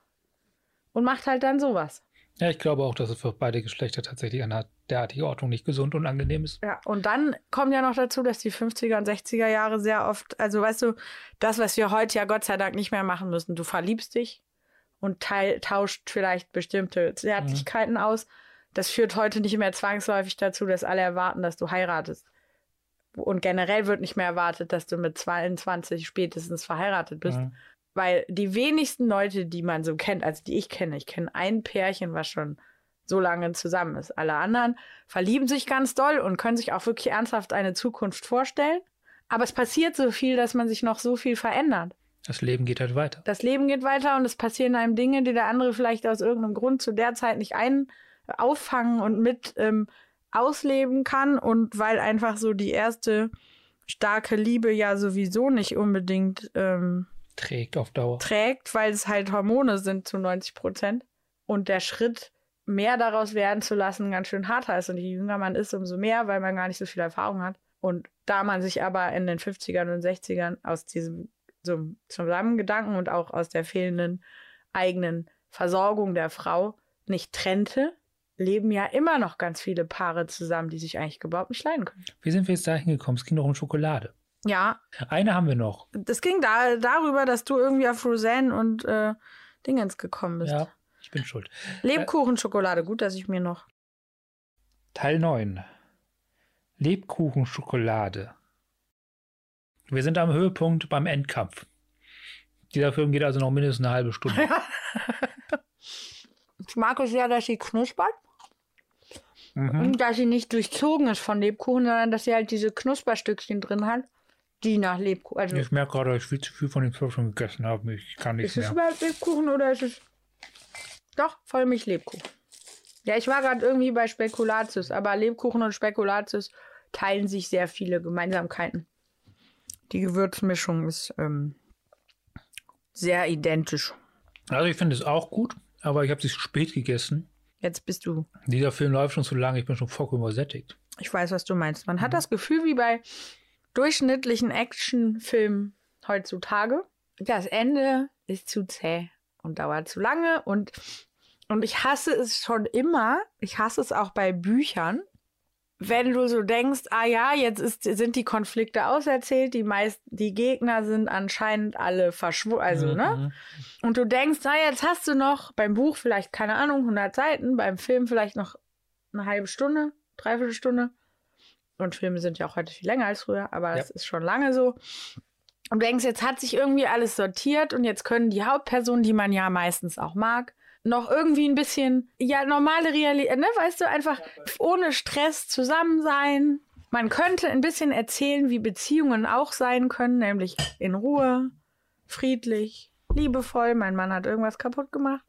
Und macht halt dann sowas. Ja, ich glaube auch, dass es für beide Geschlechter tatsächlich eine derartige Ordnung nicht gesund und angenehm ist. Ja, und dann kommt ja noch dazu, dass die 50er und 60er Jahre sehr oft, also weißt du, das, was wir heute ja Gott sei Dank nicht mehr machen müssen, du verliebst dich und tauscht vielleicht bestimmte Zärtlichkeiten aus. Das führt heute nicht mehr zwangsläufig dazu, dass alle erwarten, dass du heiratest. Und generell wird nicht mehr erwartet, dass du mit 22 spätestens verheiratet bist. Mhm. Weil die wenigsten Leute, die man so kennt, also die ich kenne ein Pärchen, was schon so lange zusammen ist. Alle anderen verlieben sich ganz doll und können sich auch wirklich ernsthaft eine Zukunft vorstellen. Aber es passiert so viel, dass man sich noch so viel verändert. Das Leben geht halt weiter. Das Leben geht weiter und es passieren einem Dinge, die der andere vielleicht aus irgendeinem Grund zu der Zeit nicht auffangen und mit ausleben kann. Und weil einfach so die erste starke Liebe ja sowieso nicht unbedingt Trägt auf Dauer. weil es halt Hormone sind zu 90%. Und der Schritt, mehr daraus werden zu lassen, ganz schön harter ist. Und je jünger man ist, umso mehr, weil man gar nicht so viel Erfahrung hat. Und da man sich aber in den 50ern und 60ern aus diesem so Zusammengedanken und auch aus der fehlenden eigenen Versorgung der Frau nicht trennte, leben ja immer noch ganz viele Paare zusammen, die sich eigentlich überhaupt nicht leiden können. Wie sind wir jetzt dahin gekommen? Es ging doch um Schokolade. Ja, Eine haben wir noch. das ging darüber, dass du irgendwie auf Roseanne und Dingens gekommen bist. Ja, ich bin schuld. Lebkuchenschokolade, gut, dass ich mir noch... Teil 9. Lebkuchenschokolade. Wir sind am Höhepunkt beim Endkampf. Dieser Film geht also noch mindestens eine halbe Stunde. Ich mag es sehr, dass sie knuspert. Und dass sie nicht durchzogen ist von Lebkuchen, sondern dass sie halt diese Knusperstückchen drin hat, die nach Lebkuchen. Also Ich merke gerade, dass ich viel zu viel von dem Film schon gegessen habe. Ich kann nicht ist es mehr. überhaupt Lebkuchen oder ist es. Doch, Vollmilch-Lebkuchen. Ja, ich war gerade irgendwie bei Spekulatius, aber Lebkuchen und Spekulatius teilen sich sehr viele Gemeinsamkeiten. Die Gewürzmischung ist sehr identisch. Also ich finde es auch gut, aber ich habe sie zu spät gegessen. Jetzt bist du. Dieser Film läuft schon zu lange, ich bin schon vollkommen übersättigt. Ich weiß, was du meinst. Man hat das Gefühl, wie bei durchschnittlichen Actionfilmen heutzutage, das Ende ist zu zäh und dauert zu lange. Und ich hasse es schon immer, ich hasse es auch bei Büchern, wenn du so denkst, ah ja, jetzt sind die Konflikte auserzählt, die Gegner sind anscheinend alle verschwunden, also, ne? Und du denkst, na, jetzt hast du noch beim Buch vielleicht, keine Ahnung, 100 Seiten, beim Film vielleicht noch eine halbe Stunde, dreiviertel Stunde. Und Filme sind ja auch heute viel länger als früher, aber das ist schon lange so. Und du denkst, jetzt hat sich irgendwie alles sortiert und jetzt können die Hauptpersonen, die man ja meistens auch mag, noch irgendwie ein bisschen, ja, normale Realität, ne, weißt du, einfach ohne Stress zusammen sein. Man könnte ein bisschen erzählen, wie Beziehungen auch sein können, nämlich in Ruhe, friedlich, liebevoll. Mein Mann hat irgendwas kaputt gemacht.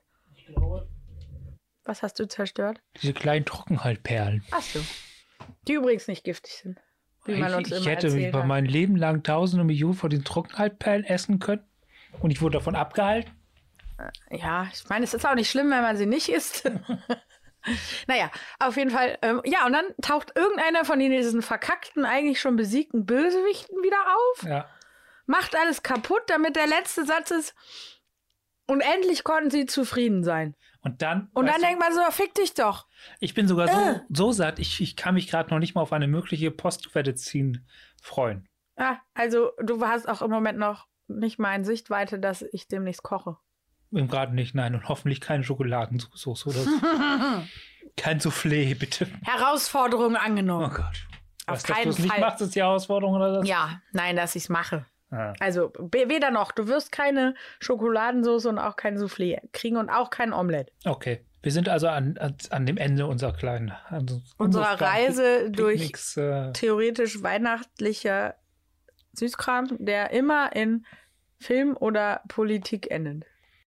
Was hast du zerstört? Diese kleinen Trockenhaltperlen. Ach so. Die übrigens nicht giftig sind, wie man uns Ich immer hätte erzählt bei hat. meinem Leben lang tausende Millionen von den Trockenhaltperlen essen können und ich wurde davon abgehalten. Ja, ich meine, es ist auch nicht schlimm, wenn man sie nicht isst. Naja, auf jeden Fall. Ja, und dann taucht irgendeiner von diesen verkackten, eigentlich schon besiegten Bösewichten wieder auf, Ja. macht alles kaputt, damit der letzte Satz ist, und endlich konnten sie zufrieden sein. Und dann Denkt man so, fick dich doch. ich bin sogar so satt, ich kann mich gerade noch nicht mal auf eine mögliche Post-Credit-Scene freuen. Ja, also du hast auch im Moment noch nicht mal in Sichtweite, dass ich demnächst koche. Gerade nicht, nein. Und hoffentlich keine Schokoladensauce oder so. Kein Soufflé, bitte. Herausforderung Oh angenommen. Gott. Auf Dass keinen du es nicht Fall. machst, ist die Herausforderung oder das? Ja, nein, dass ich es mache. Ah. Also weder noch. Du wirst keine Schokoladensauce und auch kein Soufflé kriegen und auch kein Omelett. Okay. Wir sind also an dem Ende unserer kleinen... Unserer Reise durch Picknicks, theoretisch weihnachtlicher Süßkram, der immer in Film oder Politik endet.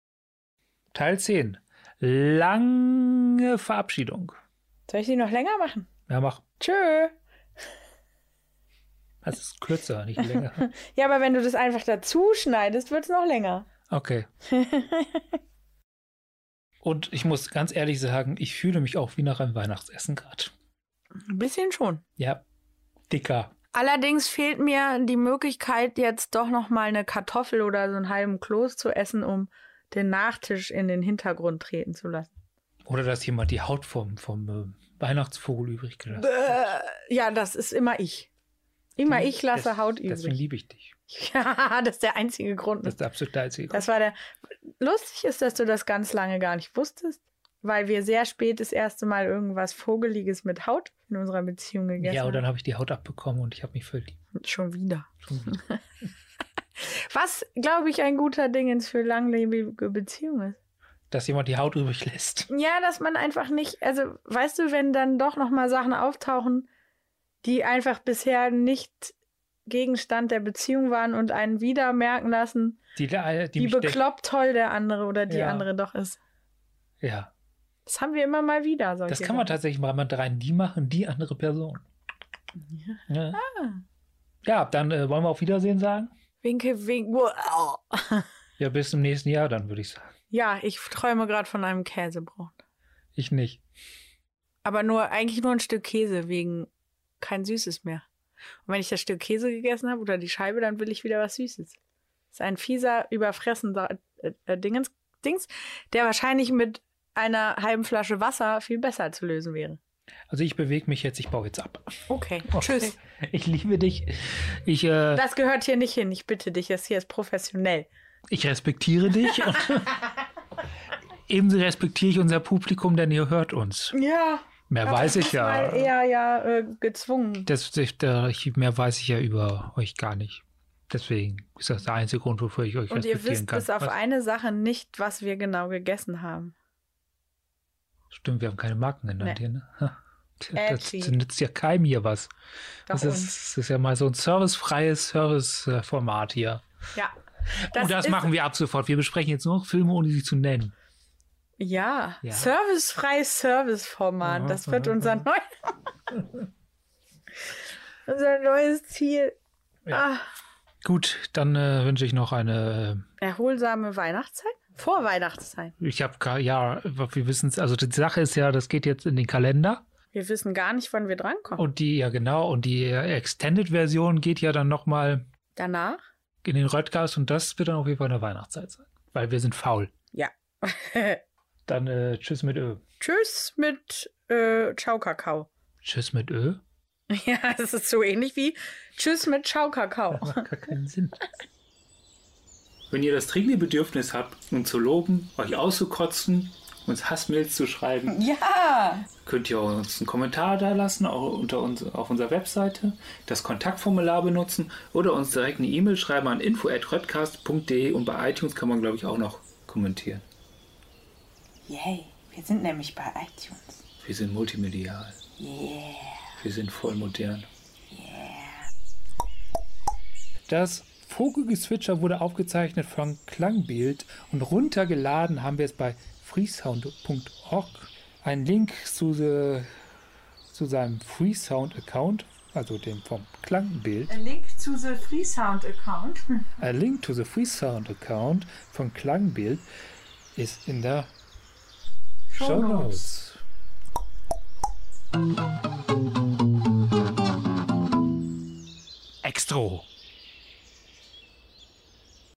Teil 10. Lange Verabschiedung. Soll ich die noch länger machen? Ja, mach. Tschö. Das ist kürzer, nicht länger. Ja, aber wenn du das einfach dazu schneidest, wird es noch länger. Okay. Und ich muss ganz ehrlich sagen, ich fühle mich auch wie nach einem Weihnachtsessen gerade. Ein bisschen schon. Ja, dicker. Allerdings fehlt mir die Möglichkeit, jetzt doch noch mal eine Kartoffel oder so einen halben Kloß zu essen, um den Nachtisch in den Hintergrund treten zu lassen. Oder dass jemand die Haut vom Weihnachtsvogel übrig gelassen hat. Ja, das ist immer ich. Immer ich lasse Haut übrig. Deswegen liebe ich dich. Ja, das ist der einzige Grund. Das ist der absolute einzige Grund. Das war der. Lustig ist, dass du das ganz lange gar nicht wusstest, weil wir sehr spät das erste Mal irgendwas Vogeliges mit Haut in unserer Beziehung gegessen Ja, und dann haben. habe ich die Haut abbekommen und ich habe mich verliebt. Schon wieder. Schon wieder. Was, glaube ich, ein guter Dingens für langlebige Beziehung ist. Dass jemand die Haut übrig lässt. Ja, dass man einfach nicht, also weißt du, wenn dann doch noch mal Sachen auftauchen, die einfach bisher nicht Gegenstand der Beziehung waren und einen wieder merken lassen, Die wie mich bekloppt toll der andere oder die Ja. andere doch ist. Ja, Das haben wir immer mal wieder. das solche kann man Sachen. tatsächlich mal rein die machen, die andere Person. Ja, ja dann wollen wir auf Wiedersehen sagen? Winke, winke. Wow. Ja, bis zum nächsten Jahr dann, würde ich sagen. Ja, ich träume gerade von einem Käsebrot. Ich nicht. Aber eigentlich nur ein Stück Käse, wegen kein Süßes mehr. Und wenn ich das Stück Käse gegessen habe oder die Scheibe, dann will ich wieder was Süßes. Das ist ein fieser, überfressender Dings, der wahrscheinlich mit einer halben Flasche Wasser viel besser zu lösen wäre. Also ich bewege mich jetzt, ich baue jetzt ab. Okay, Okay. tschüss. Ich liebe dich. Ich Das gehört hier nicht hin, ich bitte dich, das hier ist professionell. respektiere dich. Und ebenso respektiere ich unser Publikum, denn ihr hört uns. Ja. Mehr weiß ich ja. Mal eher gezwungen. Mehr weiß ich ja über euch gar nicht. Deswegen ist das der einzige Grund, wofür ich euch Und ihr respektieren wisst kann. bis auf eine Sache nicht, was wir genau gegessen haben. Stimmt, wir haben keine Marken genannt hier, ne? Das Edgy. nützt ja keinem hier was. Doch Das ist ja mal so ein servicefreies Serviceformat hier. Ja. Und das machen wir ab sofort. Wir besprechen jetzt nur noch Filme, ohne sie zu nennen. Ja, Ja. servicefreies Serviceformat. Aha, Das wird aha, unser neues Ziel. Ja. Gut, dann wünsche ich noch eine. Erholsame Weihnachtszeit? Vorweihnachtszeit. Ich habe wir wissen es. Also die Sache ist ja, das geht jetzt in den Kalender. Wir wissen gar nicht, wann wir drankommen. Und die Extended-Version geht ja dann nochmal Danach? in den Röttgast und das wird dann auf jeden Fall in der Weihnachtszeit sein. Weil wir sind faul. Ja. Dann tschüss mit Ö. Tschüss mit Ciao Kakao. Tschüss mit Ö? Ja, das ist so ähnlich wie Tschüss mit Ciao Kakao. Das macht gar keinen Sinn. Wenn ihr das dringende Bedürfnis habt, uns zu loben, euch auszukotzen, uns Hassmails zu schreiben, Ja! könnt ihr uns einen Kommentar da lassen, auch auf unserer Webseite, das Kontaktformular benutzen oder uns direkt eine E-Mail schreiben an info@redcast.de und bei iTunes kann man, glaube ich, auch noch kommentieren. Yay, wir sind nämlich bei iTunes. Wir sind multimedial. Yeah. Wir sind voll modern. Das Vogelgezwitscher wurde aufgezeichnet von Klangbild und runtergeladen haben wir es bei freesound.org. Ein Link zu seinem Freesound-Account, also dem vom Klangbild. A link to the Freesound account. A link to the Freesound-Account von Klangbild ist in der Show Notes. Extra.